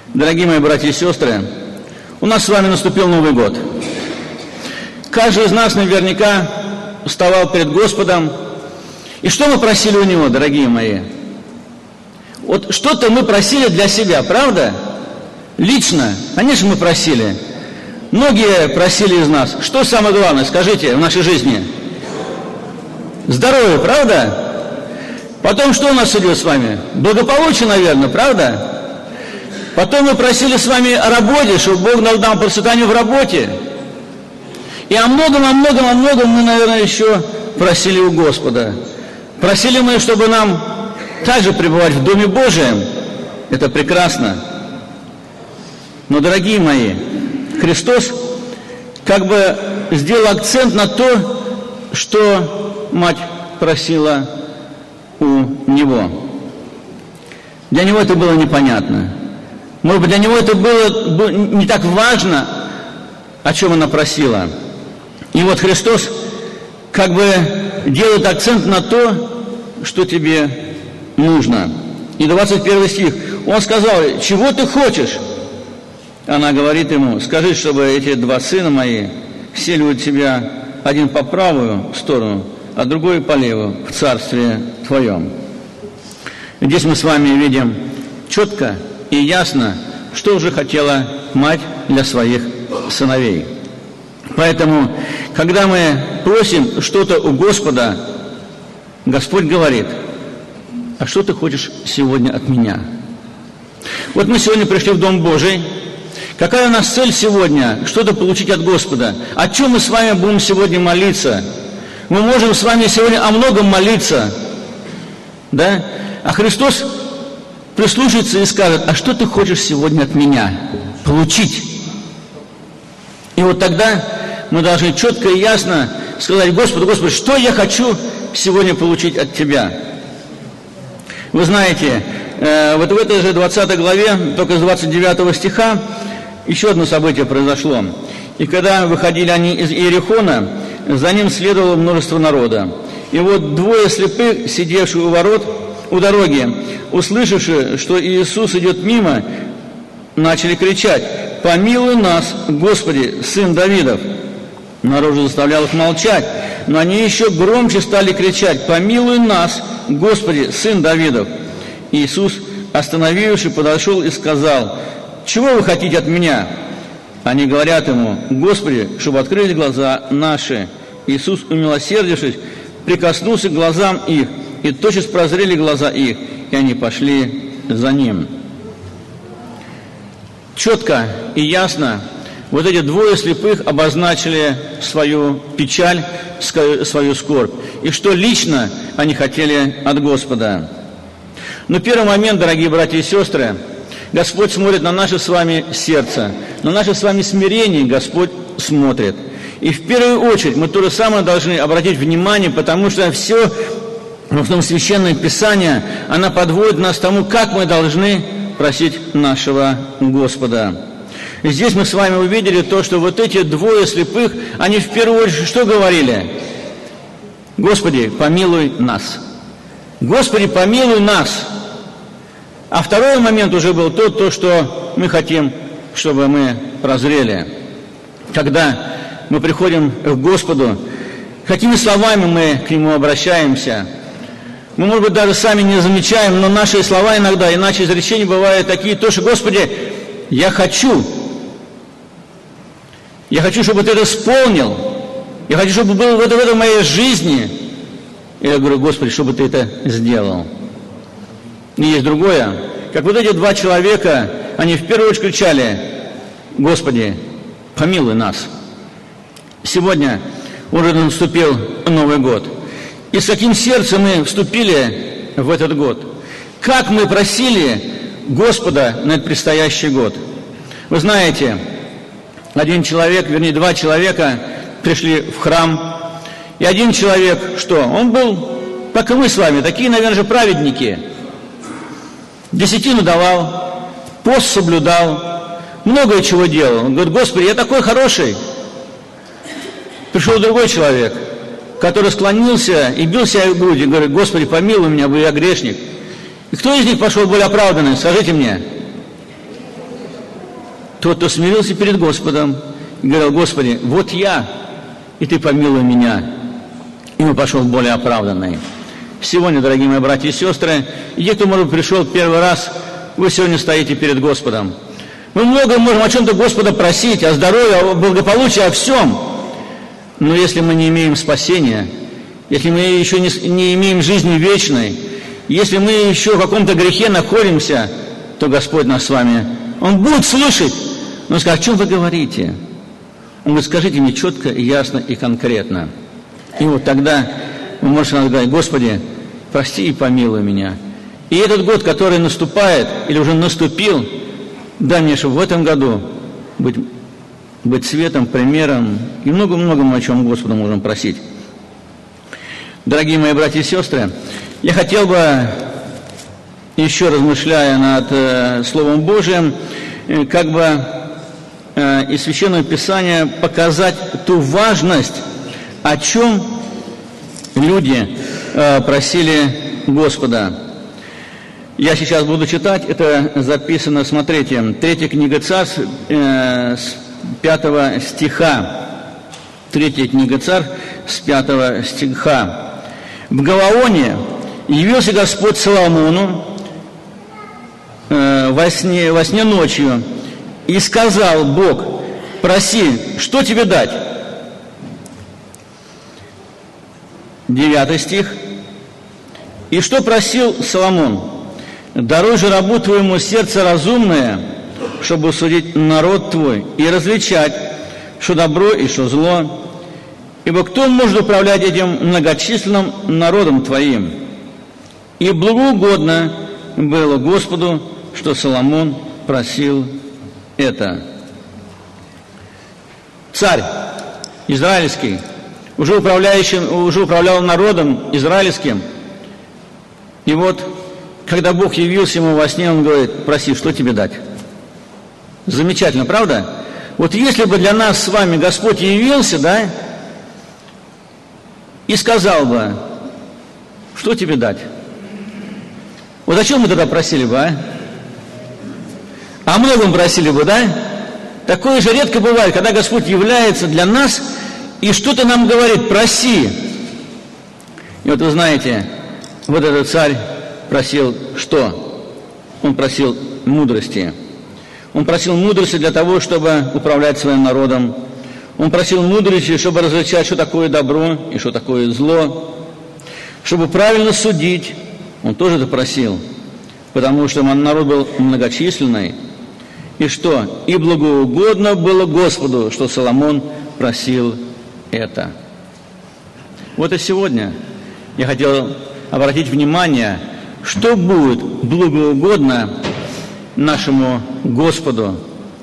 Дорогие мои братья и сестры, у нас с вами наступил Новый год. Каждый из нас наверняка вставал перед Господом. И что мы просили у Него, дорогие мои? Вот что-то мы просили для себя, правда? Лично, конечно, мы просили. Многие просили из нас. Что самое главное, скажите, в нашей жизни? Здоровье, правда? Потом что у нас идет с вами? Благополучие, наверное, правда? Потом мы просили с вами о работе, чтобы Бог дал нам процветание в работе. И о многом мы, наверное, еще просили у Господа. Просили мы, чтобы нам также пребывать в Доме Божием. Это прекрасно. Но, дорогие мои, Христос как бы сделал акцент на то, что мать просила у Него. Для Него это было непонятно. Может быть, для Него это было не так важно, о чем она просила. И вот Христос как бы делает акцент на то, что тебе нужно. И 21 стих. Он сказал: чего ты хочешь? Она говорит ему: скажи, чтобы эти два сына мои сели у тебя, один по правую сторону, а другой по левую, в царстве твоем. Здесь мы с вами видим четко и ясно, что уже хотела мать для своих сыновей. Поэтому, когда мы просим что-то у Господа, Господь говорит: а что ты хочешь сегодня от меня? Вот мы сегодня пришли в Дом Божий. Какая у нас цель сегодня? Что-то получить от Господа. О чем мы с вами будем сегодня молиться? Мы можем с вами сегодня о многом молиться, да? А Христос прислушается и скажет: а что ты хочешь сегодня от меня получить? И вот тогда мы должны четко и ясно сказать: Господи, что я хочу сегодня получить от Тебя? Вы знаете, вот в этой же 20 главе, только с 29 стиха, еще одно событие произошло. И когда выходили они из Иерихона, за ним следовало множество народа. И вот двое слепых, сидевшие у ворот, у дороги, услышавши, что Иисус идет мимо, начали кричать: «Помилуй нас, Господи, Сын Давидов!» Народ же заставлял их молчать, но они еще громче стали кричать: «Помилуй нас, Господи, Сын Давидов!» Иисус, остановившись, подошел и сказал: «Чего вы хотите от меня?» Они говорят ему: «Господи, чтобы открылись глаза наши». Иисус, умилосердившись, прикоснулся к глазам их, и тотчас прозрели глаза их, и они пошли за ним. Четко и ясно вот эти двое слепых обозначили свою печаль, свою скорбь, и что лично они хотели от Господа. Но первый момент, дорогие братья и сестры, Господь смотрит на наше с вами сердце, на наше с вами смирение Господь смотрит. И в первую очередь мы то же самое должны обратить внимание, потому что все в том Священное Писание, оно подводит нас к тому, как мы должны просить нашего Господа. И здесь мы с вами увидели то, что вот эти двое слепых, они в первую очередь что говорили? «Господи, помилуй нас». «Господи, помилуй нас». А второй момент уже был то, что мы хотим, чтобы мы прозрели. Когда мы приходим к Господу, какими словами мы к Нему обращаемся? Мы, может быть, даже сами не замечаем, но наши слова иногда, иначе изречения бывают такие, то, что: «Господи, я хочу, чтобы Ты это исполнил, я хочу, чтобы было в этой моей жизни». И я говорю: «Господи, чтобы Ты это сделал». И есть другое, как вот эти два человека, они в первую очередь кричали: «Господи, помилуй нас». Сегодня уже наступил Новый год. И с каким сердцем мы вступили в этот год? Как мы просили Господа на этот предстоящий год? Вы знаете, два человека пришли в храм. И один человек, что? Он был, как и мы с вами, такие, наверное, же праведники. Десятину давал, пост соблюдал, многое чего делал. Он говорит: «Господи, я такой хороший». Пришел другой человек, который склонился и бил себя в грудь, и говорит: «Господи, помилуй меня, бо я грешник». И кто из них пошел более оправданный? Скажите мне. тот, кто смирился перед Господом и говорил: Господи, вот я, и Ты помилуй меня. И он пошел более оправданный. Сегодня, дорогие мои братья и сестры, и те, кто, может быть, пришел первый раз, вы сегодня стоите перед Господом. Мы много можем о чем-то Господа просить, о здоровье, о благополучии, о всем. Но если мы не имеем спасения, если мы еще не имеем жизни вечной, если мы еще в каком-то грехе находимся, то Господь нас с вами, Он будет слышать. Но Он скажет: о чем вы говорите? Он говорит: скажите мне четко, ясно и конкретно. И вот тогда вы можете говорить: Господи, прости и помилуй меня. И этот год, который наступает, или уже наступил, дай мне, чтобы в этом году быть светом, примером, и много-много о чем Господу можем просить. Дорогие мои братья и сестры, я хотел бы, еще размышляя над Словом Божиим, как бы из Священного Писания показать ту важность, о чем люди просили Господа. Я сейчас буду читать, это записано, смотрите, 3 книга Царств, с 5 стиха. 3 книга Царств, с 5 стиха. В Гаваоне явился Господь Соломону во сне ночью, и сказал Бог: проси, что тебе дать? 9 стих. И что просил Соломон? Даруй же рабу твоему сердце разумное, чтобы судить народ твой и различать, что добро и что зло. Ибо кто может управлять этим многочисленным народом твоим? И благоугодно было Господу, что Соломон просил это. Царь израильский уже управлял народом израильским. И вот, когда Бог явился ему во сне, он говорит: проси, что тебе дать? Замечательно, правда? Вот если бы для нас с вами Господь явился, да, и сказал бы: что тебе дать? Вот о чем мы тогда просили бы, а? О многом просили бы, да? Такое же редко бывает, когда Господь является для нас и что-то нам говорит: проси. И вот вы знаете, вот этот царь просил что? Он просил мудрости. Он просил мудрости для того, чтобы управлять своим народом. Он просил мудрости, чтобы различать, что такое добро и что такое зло. Чтобы правильно судить. Он тоже это просил, потому что народ был многочисленный. И что? И благоугодно было Господу, что Соломон просил это. Вот и сегодня я хотел обратить внимание, что будет благоугодно нашему Господу,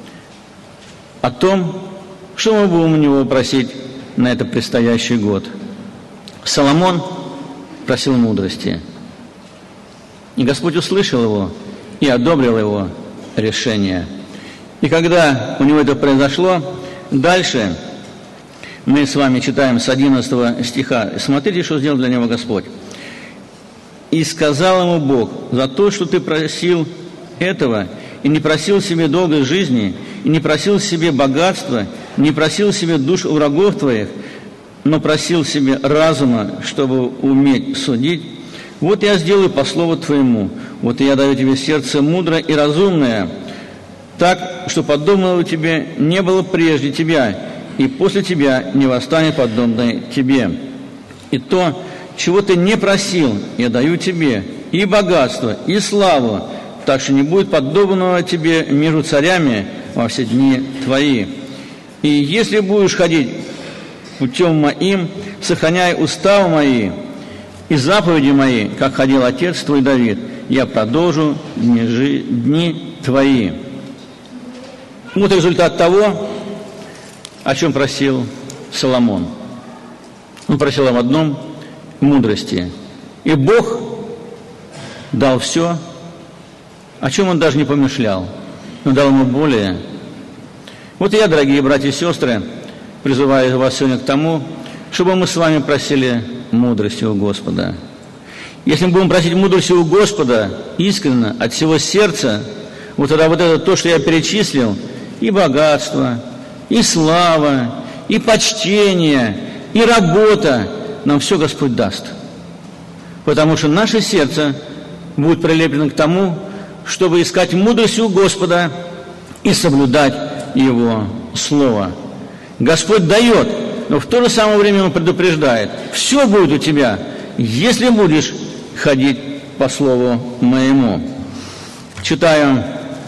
о том, что мы будем у Него просить на этот предстоящий год. Соломон просил мудрости, и Господь услышал его и одобрил его решение. И когда у него это произошло, дальше мы с вами читаем с 11 стиха. Смотрите, что сделал для него Господь. «И сказал ему Бог: за то, что ты просил этого, и не просил себе долгой жизни, и не просил себе богатства, не просил себе душ у врагов твоих, но просил себе разума, чтобы уметь судить, вот я сделаю по слову твоему, вот я даю тебе сердце мудрое и разумное, так, что подобного тебе не было прежде тебя, и после тебя не восстанет подобное тебе. И то, чего ты не просил, я даю тебе, и богатство, и славу, так что не будет подобного тебе между царями во все дни твои. И если будешь ходить путем моим, сохраняя уставы мои и заповеди мои, как ходил отец твой Давид, я продолжу дни твои». Вот результат того, о чем просил Соломон. Он просил об одном – мудрости. И Бог дал все, о чем он даже не помышлял, но дал ему более. Вот я, дорогие братья и сестры, призываю вас сегодня к тому, чтобы мы с вами просили мудрости у Господа. Если мы будем просить мудрости у Господа искренне, от всего сердца, вот тогда вот это то, что я перечислил, и богатство, и слава, и почтение, и работа, нам все Господь даст. Потому что наше сердце будет прилеплено к тому, чтобы искать мудрость у Господа и соблюдать Его Слово. Господь дает, но в то же самое время Он предупреждает: все будет у тебя, если будешь ходить по Слову Моему. Читаю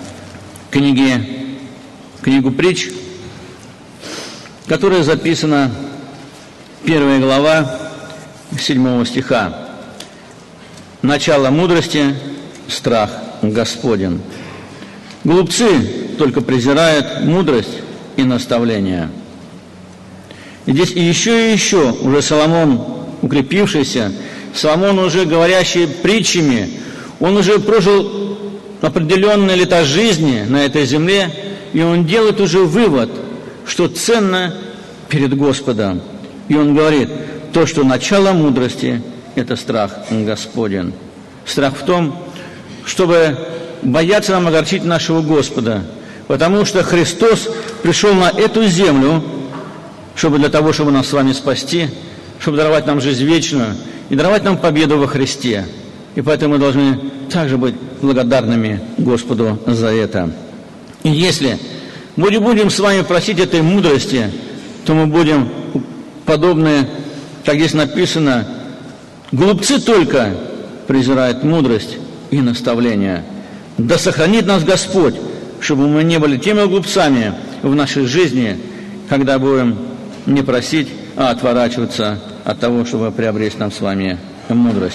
книгу притч, которая записана, 1 глава, 7 стиха. Начало мудрости – страх Господен. Глупцы только презирают мудрость и наставление. И здесь и еще уже Соломон, укрепившийся, Соломон, уже говорящий притчами, он уже прожил определенные лета жизни на этой земле, и он делает уже вывод, что ценно перед Господом. И он говорит: то, что начало мудрости – это страх Господен. Страх в том, чтобы бояться нам огорчить нашего Господа, потому что Христос пришел на эту землю, чтобы для того, чтобы нас с вами спасти, чтобы даровать нам жизнь вечную и даровать нам победу во Христе. И поэтому мы должны также быть благодарными Господу за это. И если мы не будем с вами просить этой мудрости, то мы будем подобны, как здесь написано: глупцы только презирают мудрость и наставление. Да сохранит нас Господь, чтобы мы не были теми глупцами в нашей жизни, когда будем не просить, а отворачиваться от того, чтобы приобрести нам с вами мудрость.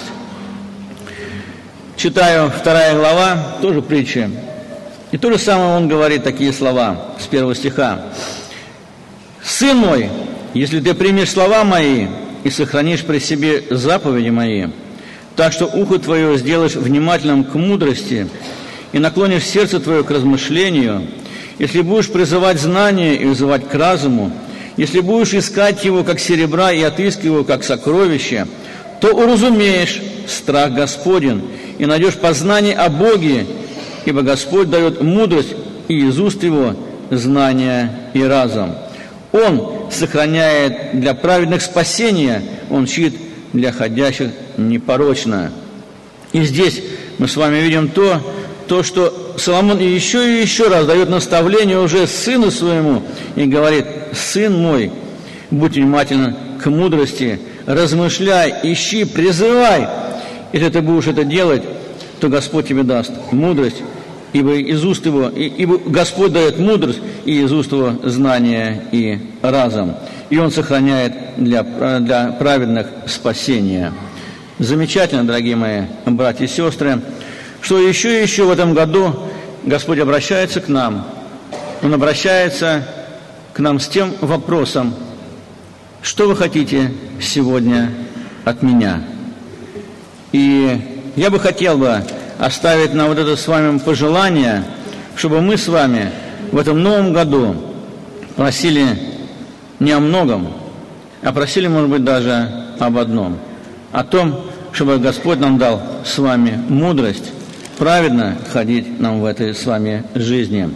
Читаю 2 глава, тоже притчи. И то же самое он говорит, такие слова с 1 стиха. «Сын мой, если ты примешь слова мои и сохранишь при себе заповеди мои, так что ухо твое сделаешь внимательным к мудрости и наклонишь сердце твое к размышлению, если будешь призывать знание и вызывать к разуму, если будешь искать его, как серебра, и отыскивать его, как сокровище, то уразумеешь страх Господень и найдешь познание о Боге, ибо Господь дает мудрость, и из уст его знание и разум. Он сохраняет для праведных спасение, он щит для ходящих непорочно». И здесь мы с вами видим то, что Соломон еще раз дает наставление уже сыну своему и говорит: «Сын мой, будь внимателен к мудрости, размышляй, ищи, призывай. Если ты будешь это делать, то Господь тебе даст мудрость, ибо из уст его, ибо Господь дает мудрость, и из уст его знание и разум, и Он сохраняет для праведных спасение». Замечательно, дорогие мои братья и сестры, что еще в этом году Господь обращается к нам. Он обращается к нам с тем вопросом: что вы хотите сегодня от меня? И я бы хотел оставить нам вот это с вами пожелание, чтобы мы с вами в этом новом году просили не о многом, а просили, может быть, даже об одном: о том, чтобы Господь нам дал с вами мудрость праведно ходить нам в этой с вами жизни.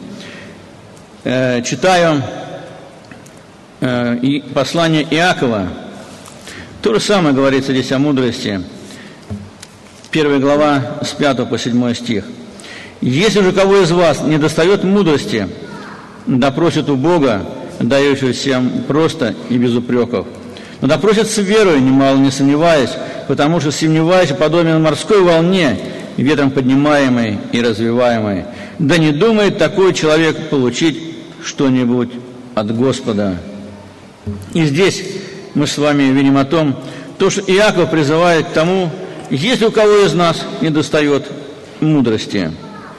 Читаю послание Иакова. То же самое говорится здесь о мудрости. 1 глава с 5 по 7 стих. «Если же кого из вас не достает мудрости, да просит у Бога, дающего всем просто и без упреков, но да просит с верой, немало не сомневаясь, потому что сомневаясь подобен морской волне, ветром поднимаемой и развиваемой. Да не думает такой человек получить что-нибудь от Господа». И здесь мы с вами видим о том, что Иаков призывает к тому: если у кого из нас не достает мудрости.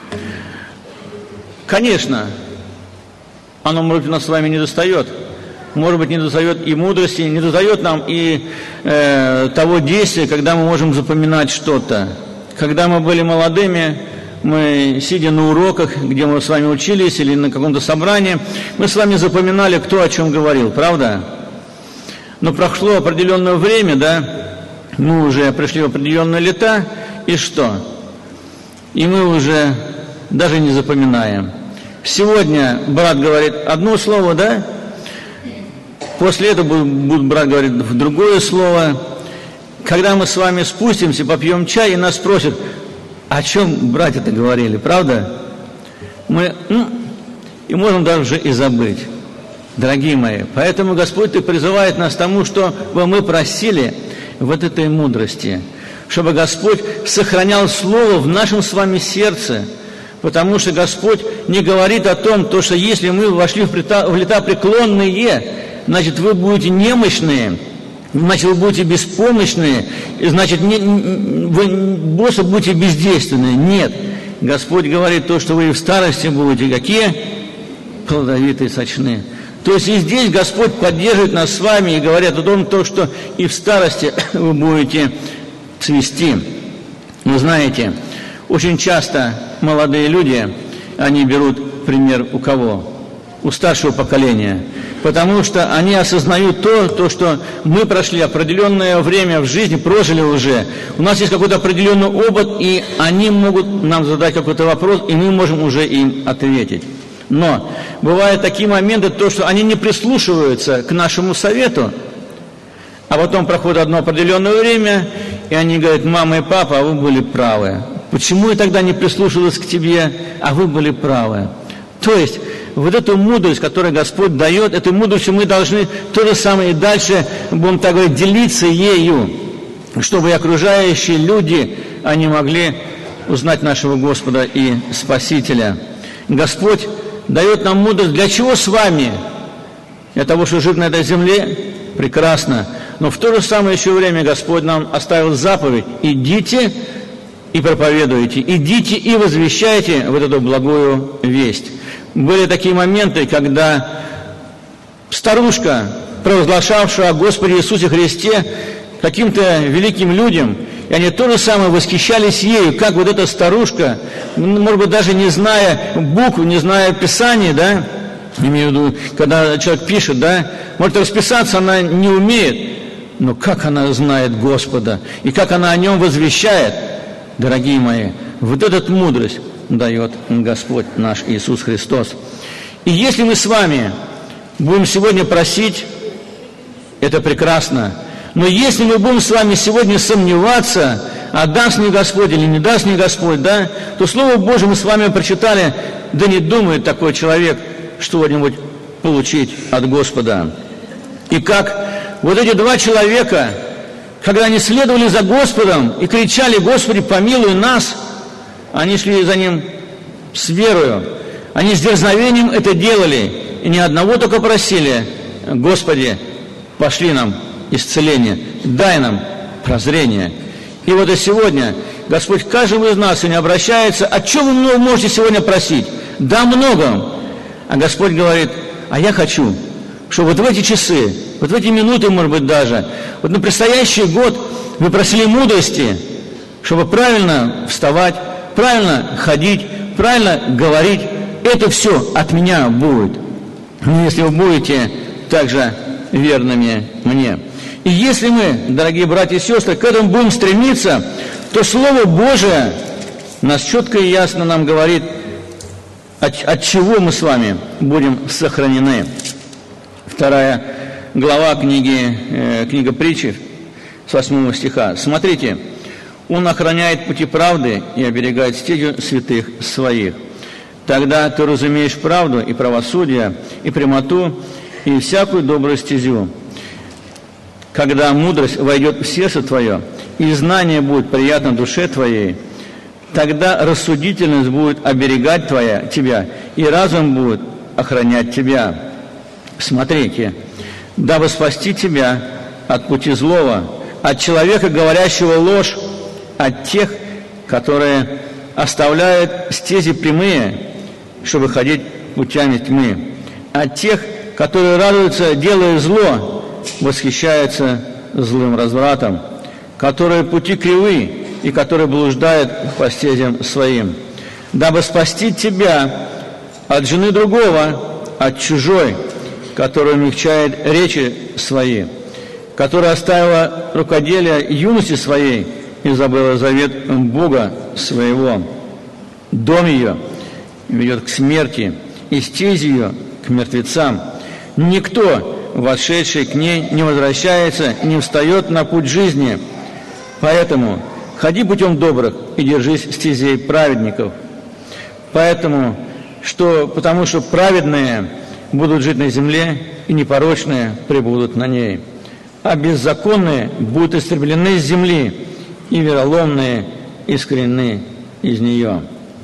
Конечно, оно, может быть, у нас с вами не достает. Может быть, не достает и мудрости, не достает нам и того действия, когда мы можем запоминать что-то. Когда мы были молодыми, мы, сидя на уроках, где мы с вами учились, или на каком-то собрании, мы с вами запоминали, кто о чем говорил, правда? Но прошло определенное время, мы уже пришли в определенные лета, и что? И мы уже даже не запоминаем. Сегодня брат говорит одно слово, да? После этого будет брат говорить другое слово. Когда мы с вами спустимся, попьем чай, и нас спросят, о чем братья-то говорили, правда? Мы, и можем даже и забыть, дорогие мои. Поэтому Господь призывает нас к тому, чтобы мы просили вот этой мудрости, чтобы Господь сохранял Слово в нашем с вами сердце, потому что Господь не говорит о том, что если мы вошли в лета преклонные, значит, вы будете немощные, значит, вы будете беспомощные, значит, вы просто будете бездейственные. Нет. Господь говорит то, что вы и в старости будете какие? Плодовитые, сочные. То есть и здесь Господь поддерживает нас с вами и говорит о том, что и в старости вы будете цвести. Вы знаете, очень часто молодые люди, они берут пример у кого? У старшего поколения. Потому что они осознают то, что мы прошли определенное время в жизни, прожили уже. У нас есть какой-то определенный опыт, и они могут нам задать какой-то вопрос, и мы можем уже им ответить. Но бывают такие моменты, что они не прислушиваются к нашему совету, а потом проходит одно определенное время, и они говорят: мама и папа, а вы были правы. Почему я тогда не прислушивалась к тебе, а вы были правы? То есть вот эту мудрость, которую Господь дает, этой мудростью мы должны то же самое и дальше, будем так говорить, делиться ею, чтобы и окружающие люди, они могли узнать нашего Господа и Спасителя. Господь дает нам мудрость для чего с вами? Для того, чтобы жить на этой земле? Прекрасно. Но в то же самое еще время Господь нам оставил заповедь: идите и проповедуйте, идите и возвещайте вот эту благую весть. Были такие моменты, когда старушка, провозглашавшая о Господе Иисусе Христе каким-то великим людям, и они то же самое восхищались ею, как вот эта старушка, может быть, даже не зная букв, не зная Писания, да, имею в виду, когда человек пишет, да, может, расписаться она не умеет, но как она знает Господа, и как она о Нем возвещает, дорогие мои, вот эта мудрость дает Господь наш Иисус Христос. И если мы с вами будем сегодня просить, это прекрасно. Но если мы будем с вами сегодня сомневаться, а даст мне Господь или не даст мне Господь, да, то Слово Божие мы с вами прочитали, да не думает такой человек что-нибудь получить от Господа. И как вот эти два человека, когда они следовали за Господом и кричали: Господи, помилуй нас, они шли за Ним с верою, они с дерзновением это делали, и ни одного только просили: Господи, пошли нам исцеление, дай нам прозрение. И вот и сегодня Господь к каждому из нас сегодня обращается: о чем вы можете сегодня просить? Да, много. А Господь говорит: а я хочу, чтобы вот в эти часы, вот в эти минуты, может быть, даже, вот на предстоящий год вы просили мудрости, чтобы правильно вставать, правильно ходить, правильно говорить. Это все от меня будет, если вы будете также верными мне. И если мы, дорогие братья и сестры, к этому будем стремиться, то Слово Божие нас четко и ясно нам говорит, от чего мы с вами будем сохранены. 2 глава книга Притчи, с 8 стиха. Смотрите: «Он охраняет пути правды и оберегает стезю святых своих. Тогда ты разумеешь правду и правосудие, и прямоту, и всякую добрую стезю. Когда мудрость войдет в сердце твое, и знание будет приятно душе твоей, тогда рассудительность будет оберегать тебя, и разум будет охранять тебя. Смотрите, дабы спасти тебя от пути злого, от человека, говорящего ложь, от тех, которые оставляют стези прямые, чтобы ходить путями тьмы, от тех, которые радуются, делая зло, восхищаются злым развратом, которые пути кривы и которые блуждают по стезям своим, дабы спасти тебя от жены другого, от чужой, которая умягчает речи свои, которая оставила рукоделие юности своей и забыла завет Бога своего. Дом ее ведет к смерти, и стези ее к мертвецам. Никто, вошедший к ней, не возвращается, не встает на путь жизни. Поэтому ходи путем добрых и держись стезей праведников. Потому что праведные будут жить на земле, и непорочные пребудут на ней. А беззаконные будут истреблены с земли, и вероломные искореneны из нее.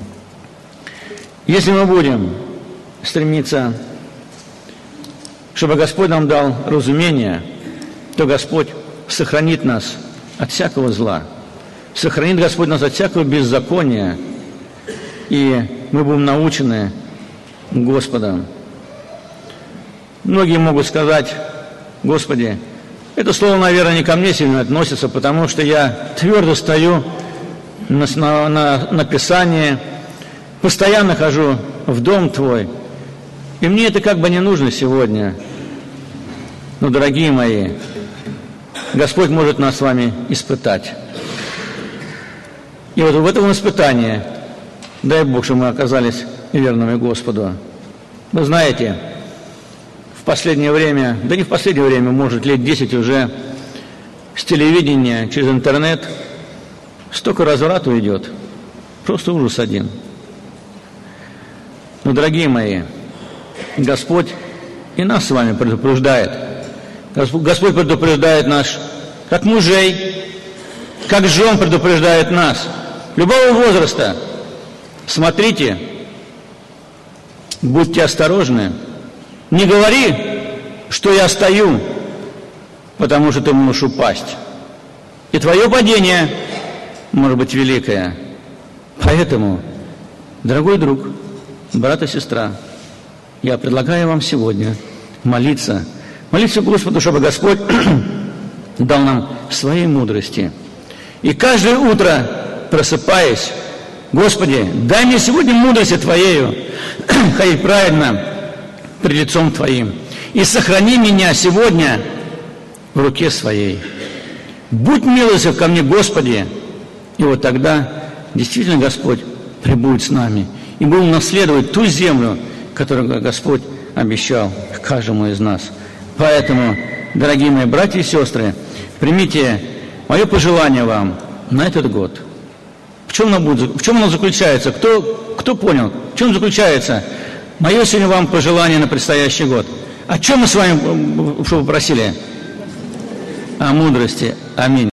Если мы будем стремиться, чтобы Господь нам дал разумение, то Господь сохранит нас от всякого зла, сохранит Господь нас от всякого беззакония, и мы будем научены Господом. Многие могут сказать: Господи, это слово, наверное, не ко мне сильно относится, потому что я твердо стою на Писании, постоянно хожу в дом Твой, и мне это как бы не нужно сегодня. Но, дорогие мои, Господь может нас с вами испытать. И вот в этом испытании, дай Бог, чтобы мы оказались верными Господу. Вы знаете, в последнее время, да не в последнее время, может, лет 10 уже, с телевидения через интернет столько разврату идет. Просто ужас один. Но, дорогие мои, Господь и нас с вами предупреждает. Господь предупреждает нас, как мужей, как жен предупреждает нас, любого возраста. Смотрите, будьте осторожны. Не говори, что я стою, потому что ты можешь упасть. И твое падение может быть великое. Поэтому, дорогой друг, брат и сестра, я предлагаю вам сегодня молиться Господу, чтобы Господь дал нам своей мудрости. И каждое утро, просыпаясь: Господи, дай мне сегодня мудрости Твоею ходить праведно пред лицом Твоим. И сохрани меня сегодня в руке Своей. Будь милостив ко мне, Господи. И вот тогда действительно Господь пребудет с нами. И будем наследовать ту землю, которую Господь обещал каждому из нас. Поэтому, дорогие мои братья и сестры, примите мое пожелание вам на этот год. В чем оно заключается? Кто понял? В чем заключается мое сегодня вам пожелание на предстоящий год? О чем мы с вами, что вы просили? О мудрости. Аминь.